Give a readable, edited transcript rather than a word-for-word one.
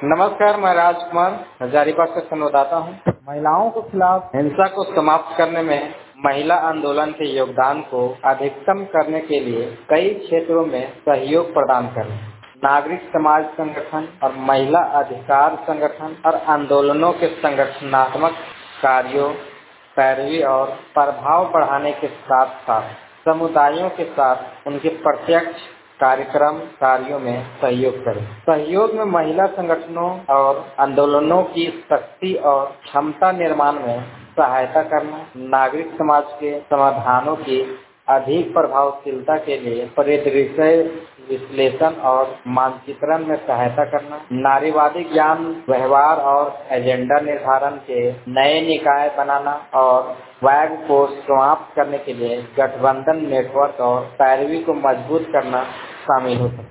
नमस्कार, मैं राजकुमार हजारीबाग से संवाददाता हूँ। महिलाओं के खिलाफ हिंसा को समाप्त करने में महिला आंदोलन के योगदान को अधिकतम करने के लिए कई क्षेत्रों में सहयोग प्रदान करें। नागरिक समाज संगठन और महिला अधिकार संगठन और आंदोलनों के संगठनात्मक कार्यों, पैरवी और प्रभाव बढ़ाने के साथ साथ समुदायों के साथ उनके प्रत्यक्ष कार्यक्रम कार्यों में सहयोग करें। सहयोग में महिला संगठनों और आंदोलनों की शक्ति और क्षमता निर्माण में सहायता करना, नागरिक समाज के समाधानों की अधिक प्रभावशीलता के लिए परिदृश्य विश्लेषण और मानचित्रण में सहायता करना, नारीवादी ज्ञान, व्यवहार और एजेंडा निर्धारण के नए निकाय बनाना और वैग को समाप्त करने के लिए गठबंधन नेटवर्क और पैरवी को मजबूत करना शामिल हो सकता है।